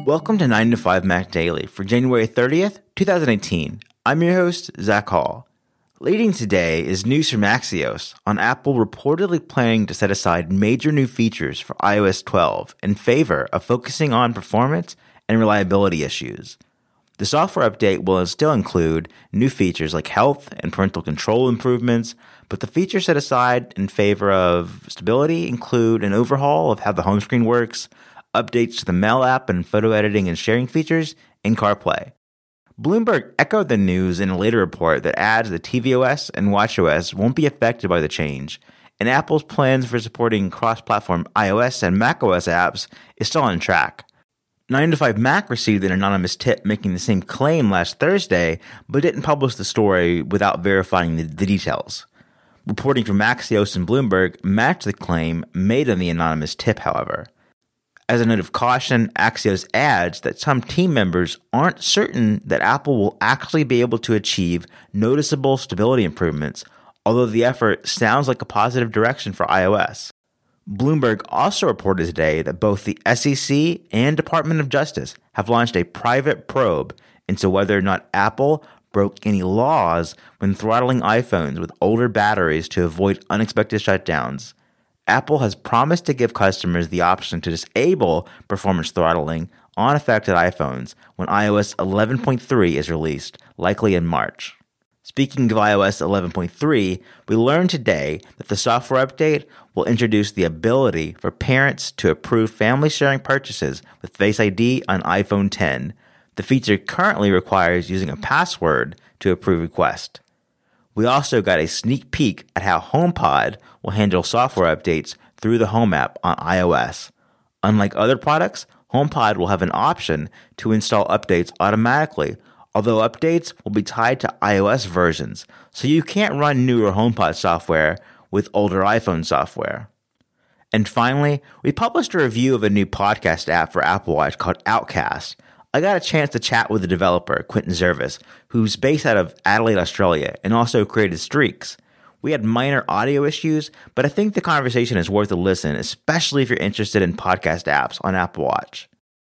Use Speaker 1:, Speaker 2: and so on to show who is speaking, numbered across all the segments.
Speaker 1: Welcome to 9 to 5 Mac Daily for January 30th, 2018. I'm your host, Zach Hall. Leading today is news from Axios on Apple reportedly planning to set aside major new features for iOS 12 in favor of focusing on performance and reliability issues. The software update will still include new features like health and parental control improvements, but the features set aside in favor of stability include an overhaul of how the home screen works, updates to the Mail app and photo editing and sharing features, and CarPlay. Bloomberg echoed the news in a later report that adds that tvOS and watchOS won't be affected by the change, and Apple's plans for supporting cross-platform iOS and macOS apps is still on track. 9 to 5 Mac received an anonymous tip making the same claim last Thursday, but didn't publish the story without verifying the details. Reporting from Axios and Bloomberg matched the claim made in the anonymous tip, however. As a note of caution, Axios adds that some team members aren't certain that Apple will actually be able to achieve noticeable stability improvements, although the effort sounds like a positive direction for iOS. Bloomberg also reported today that both the SEC and Department of Justice have launched a private probe into whether or not Apple broke any laws when throttling iPhones with older batteries to avoid unexpected shutdowns. Apple has promised to give customers the option to disable performance throttling on affected iPhones when iOS 11.3 is released, likely in March. Speaking of iOS 11.3, we learned today that the software update will introduce the ability for parents to approve family sharing purchases with Face ID on iPhone X. The feature currently requires using a password to approve requests. We also got a sneak peek at how HomePod will handle software updates through the Home app on iOS. Unlike other products, HomePod will have an option to install updates automatically, although updates will be tied to iOS versions, so you can't run newer HomePod software with older iPhone software. And finally, we published a review of a new podcast app for Apple Watch called Outcast. I got a chance to chat with the developer, Quentin Zervis, who's based out of Adelaide, Australia, and also created Streaks. We had minor audio issues, but I think the conversation is worth a listen, especially if you're interested in podcast apps on Apple Watch.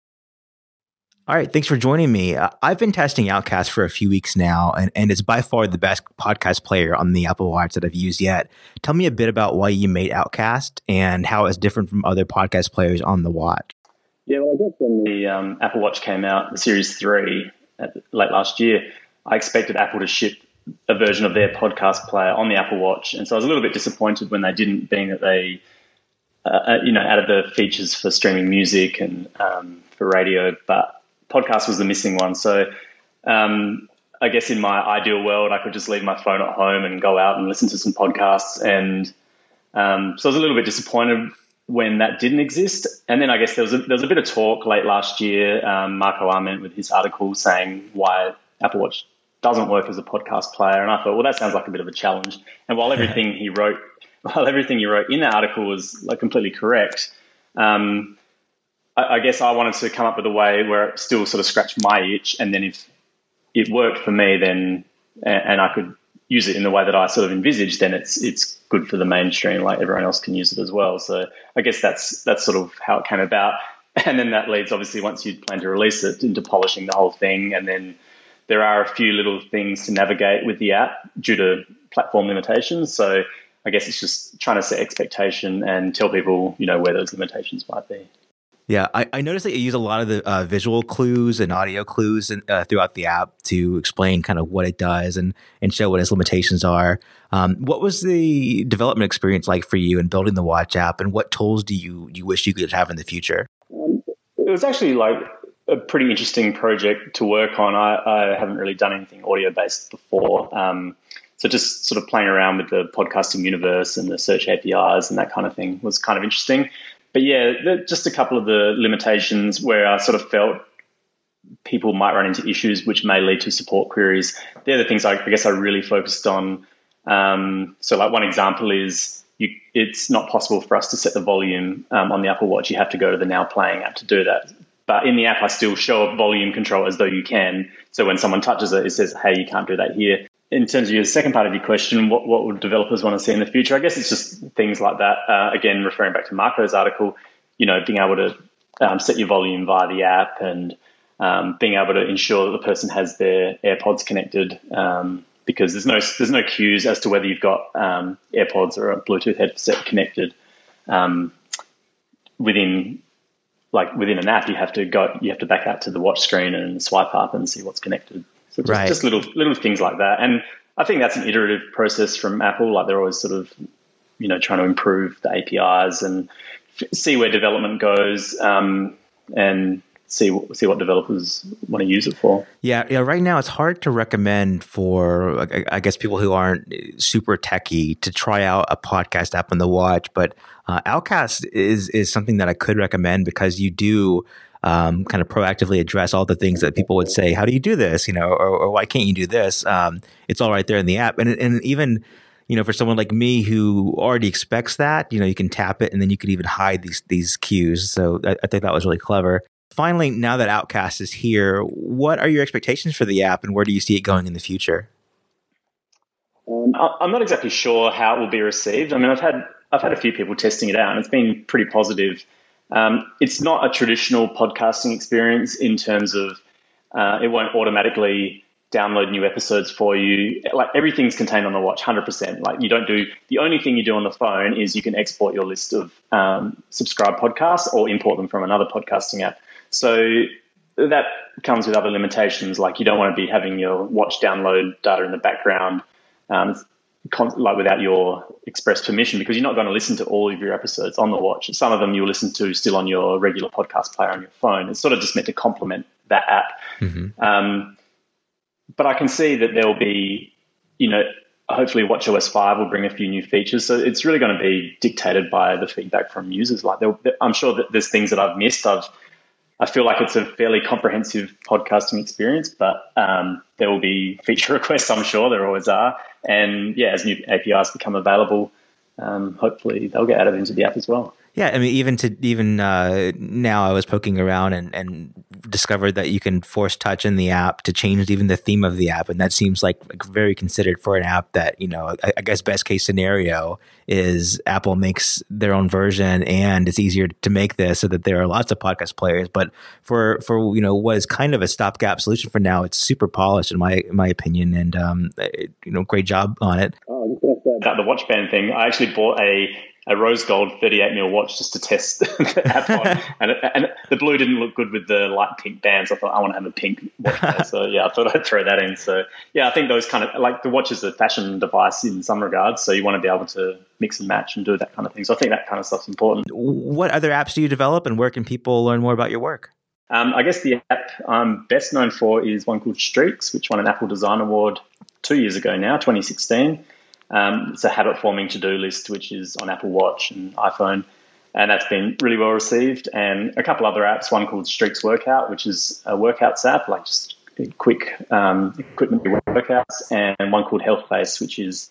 Speaker 1: All right, thanks for joining me. I've been testing Outcast for a few weeks now, and it's by far the best podcast player on the Apple Watch that I've used yet. Tell me a bit about why you made Outcast and how it's different from other podcast players on the watch.
Speaker 2: Yeah, well, I guess when the Apple Watch came out, the Series 3, late last year, I expected Apple to ship a version of their podcast player on the Apple Watch. And so I was a little bit disappointed when they didn't, being that they, added the features for streaming music and for radio, but podcast was the missing one. So I guess in my ideal world, I could just leave my phone at home and go out and listen to some podcasts. And so I was a little bit disappointed when that didn't exist. And then I guess there was a bit of talk late last year, Marco Arment with his article saying why Apple Watch doesn't work as a podcast player. And I thought, well, that sounds like a bit of a challenge. And while everything he wrote in that article was like completely correct, I guess I wanted to come up with a way where it still sort of scratched my itch. And then if it worked for me, then, and I could use it in the way that I sort of envisaged, then it's good for the mainstream, like everyone else can use it as well. So I guess that's sort of how it came about. And then that leads, obviously, once you plan to release it, into polishing the whole thing. And then there are a few little things to navigate with the app due to platform limitations. So I guess it's just trying to set expectation and tell people, where those limitations might be.
Speaker 1: Yeah, I noticed that you use a lot of the visual clues and audio clues throughout the app to explain kind of what it does and show what its limitations are. What was the development experience like for you in building the Watch app, and what tools do you wish you could have in the future?
Speaker 2: It was actually like a pretty interesting project to work on. I haven't really done anything audio-based before. So just sort of playing around with the podcasting universe and the search APIs and that kind of thing was kind of interesting. But yeah, just a couple of the limitations where I sort of felt people might run into issues which may lead to support queries. They're the things I guess I really focused on. So like one example is it's not possible for us to set the volume on the Apple Watch. You have to go to the Now Playing app to do that. But in the app, I still show a volume control as though you can. So when someone touches it, it says, hey, you can't do that here. In terms of your second part of your question, what would developers want to see in the future? I guess it's just things like that. Again, referring back to Marco's article, being able to set your volume via the app, and being able to ensure that the person has their AirPods connected, because there's no cues as to whether you've got AirPods or a Bluetooth headset connected. Within an app, you have to back out to the watch screen and swipe up and see what's connected. So just little things like that. And I think that's an iterative process from Apple. Like, they're always sort of, trying to improve the APIs and see where development goes, and see what developers want to use it for.
Speaker 1: Yeah. Right now, it's hard to recommend for, I guess, people who aren't super techie to try out a podcast app on the watch. But Outcast is something that I could recommend, because you do kind of proactively address all the things that people would say, how do you do this? Or why can't you do this? It's all right there in the app. And even, for someone like me who already expects that, you can tap it and then you could even hide these cues. So I think that was really clever. Finally, now that Outcast is here, what are your expectations for the app, and where do you see it going in the future?
Speaker 2: I'm not exactly sure how it will be received. I mean, I've had a few people testing it out, and it's been pretty positive. It's not a traditional podcasting experience in terms of it won't automatically download new episodes for you. Like, everything's contained on the watch, 100%. Like, the only thing you do on the phone is you can export your list of subscribed podcasts or import them from another podcasting app. So that comes with other limitations, like you don't want to be having your watch download data in the background, like without your express permission, because you're not going to listen to all of your episodes on the watch. Some of them you'll listen to still on your regular podcast player on your phone. It's sort of just meant to complement that app. Mm-hmm. But I can see that there will be, hopefully WatchOS 5 will bring a few new features. So it's really going to be dictated by the feedback from users. Like, I'm sure that there's things that I've missed. I feel like it's a fairly comprehensive podcasting experience, but there will be feature requests, I'm sure there always are. And as new APIs become available, hopefully they'll get added into the app as well.
Speaker 1: Yeah, I mean, even now I was poking around and discovered that you can force touch in the app to change even the theme of the app, and that seems like very considered for an app that, I guess best case scenario is Apple makes their own version, and it's easier to make this so that there are lots of podcast players. But for what is kind of a stopgap solution for now, it's super polished in my opinion, and great job on it.
Speaker 2: About the watch band thing, I actually bought a rose gold 38mm watch just to test the app on, and the blue didn't look good with the light pink bands. I thought, I want to have a pink watch band. So I thought I'd throw that in. So I think those kind of, like, the watch is a fashion device in some regards, so you want to be able to mix and match and do that kind of thing. So I think that kind of stuff's important.
Speaker 1: What other apps do you develop, and where can people learn more about your work?
Speaker 2: I guess the app I'm best known for is one called Streaks, which won an Apple Design Award 2 years ago now, 2016. It's a habit-forming to-do list, which is on Apple Watch and iPhone, and that's been really well received. And a couple other apps, one called Streaks Workout, which is a workouts app, like just quick equipment workouts, and one called Health Base, which is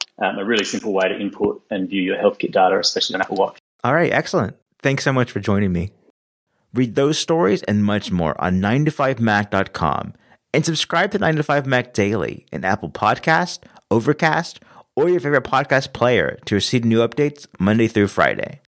Speaker 2: a really simple way to input and view your health kit data, especially on Apple Watch.
Speaker 1: All right, excellent. Thanks so much for joining me. Read those stories and much more on 9to5Mac.com, and subscribe to 9to5Mac Daily in Apple Podcast, Overcast, or your favorite podcast player to receive new updates Monday through Friday.